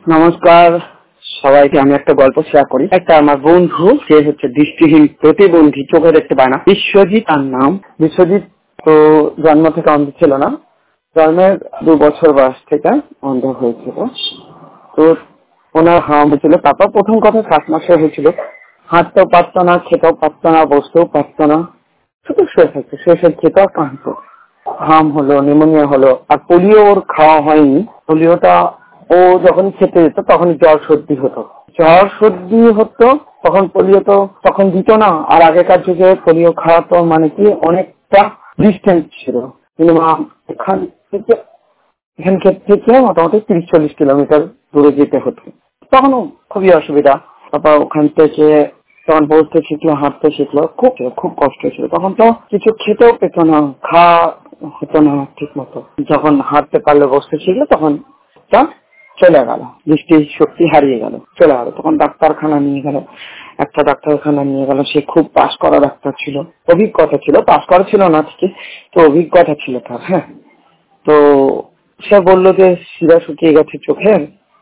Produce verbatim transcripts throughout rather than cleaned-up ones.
নমস্কার সবাইকে। আমি একটা গল্প শেয়ার করি। একটা আমার বন্ধু, সে হচ্ছে দৃষ্টিহীন, প্রতিবন্ধী, চোখে দেখতে পায় না। বিশ্বজিৎ তার নাম। বিশ্বজিৎ তো জন্ম থেকে অন্ধ ছিল না, জন্মের দু বছর বয়স থেকে অন্ধ হয়েছিল। তো ওনার হাম হয়েছিল, তারপর প্রথম কথা সাত মাসে হয়েছিল। হাঁটতেও পারতো না, খেতেও পারতো না, বসতেও পারতো না, শুধু শুয়ে থাকতো, শুয়ে শুয়ে খেতেও কাঁদতো। হাম হলো, নিউমোনিয়া হলো, আর পোলিও ওর খাওয়া হয়নি। পোলিওটা ও যখন খেতে যেত তখন জ্বর সর্দি হতো, জ্বর সর্দি হতো তখন পোলিও তো তখন দিত না। আর আগেকার যুগে পোলিও খাওয়াতো মানে কি অনেকটা ডিস্টেন্স ছিল, মিনিমাম এখান থেকে এখান থেকে মোটামুটি তিরিশ চল্লিশ কিলোমিটার দূরে যেতে হতো। তখনও খুবই অসুবিধা। তারপর ওখান থেকে তখন বসতে শিখলো, হাঁটতে শিখলো, খুব খুব কষ্ট ছিল। তখন তো কিছু খেতেও পেত না, খাওয়া হতো না ঠিক মতো। যখন হাঁটতে পারলো, বসতে শিখলো, তখন তা চলে গেল, দৃষ্টির শক্তি হারিয়ে গেল, চলে গেল। তখন ডাক্তারখানা নিয়ে গেল, একটা ডাক্তারখানা নিয়ে গেল। সে খুব পাস করা ডাক্তার ছিল, অভিজ্ঞতা ছিল, পাস করা ছিল না ঠিকই, তো অভিজ্ঞতা ছিল তার। হ্যাঁ, তো সে বললো যে শিরা শুকিয়ে গেছে চোখের,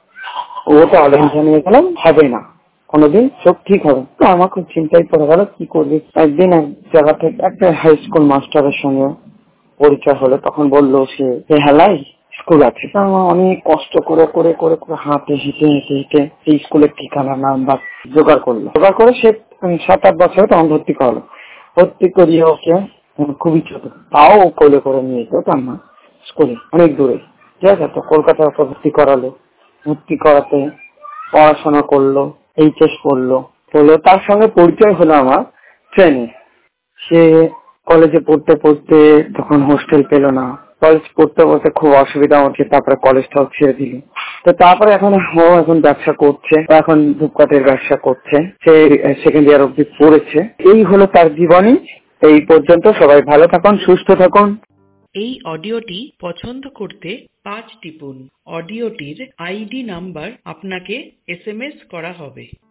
ও তো আলোচনা নিয়ে গেলাম, হবে না, কোনোদিন চোখ ঠিক হবে। তো আমার খুব চিন্তায় পড়ে গেল, কি করবি। একদিন এক জায়গা থেকে একটা হাই স্কুল মাস্টারের সঙ্গে পরিচয় হলো। তখন বললো সে হেলাই স্কুল আছে। আমার অনেক কষ্ট করে করে করে করে হাঁটে হেঁটে হেঁটে হেঁটে সেই স্কুলের ঠিকানা নাম্বার জোগাড় করলো। জোগাড় করে সে সাত আট বছরে তখন ভর্তি করালো। ভর্তি করিয়ে ওকে, খুবই ছোট, তাও কোলে করে নিয়ে যেত তার মা স্কুলে, অনেক দূরে। ঠিক আছে, তো কলকাতায় ওকে ভর্তি করালো। ভর্তি করাতে পড়াশোনা করলো, এইচএস পড়লো পড়লো তার সঙ্গে পরিচয় হলো আমার ট্রেনে। সে কলেজে পড়তে পড়তে তখন হোস্টেল পেল না, কলেজ পড়তে পড়তে খুব অসুবিধা হচ্ছে, তারপরে কলেজটাও ছেড়ে দিল। তো তারপরে এখন ও এখন ব্যবসা করছে, এখন ধূপকাঠের ব্যবসা করছে, সে সেকেন্ড ইয়ার অব্দি পড়েছে। এই হলো তার জীবনী। এই পর্যন্ত। সবাই ভালো থাকুন, সুস্থ থাকুন। এই অডিওটি পছন্দ করতে পাঁচ টিপুন। অডিওটির আইডি নাম্বার আপনাকে এস এম এস করা হবে।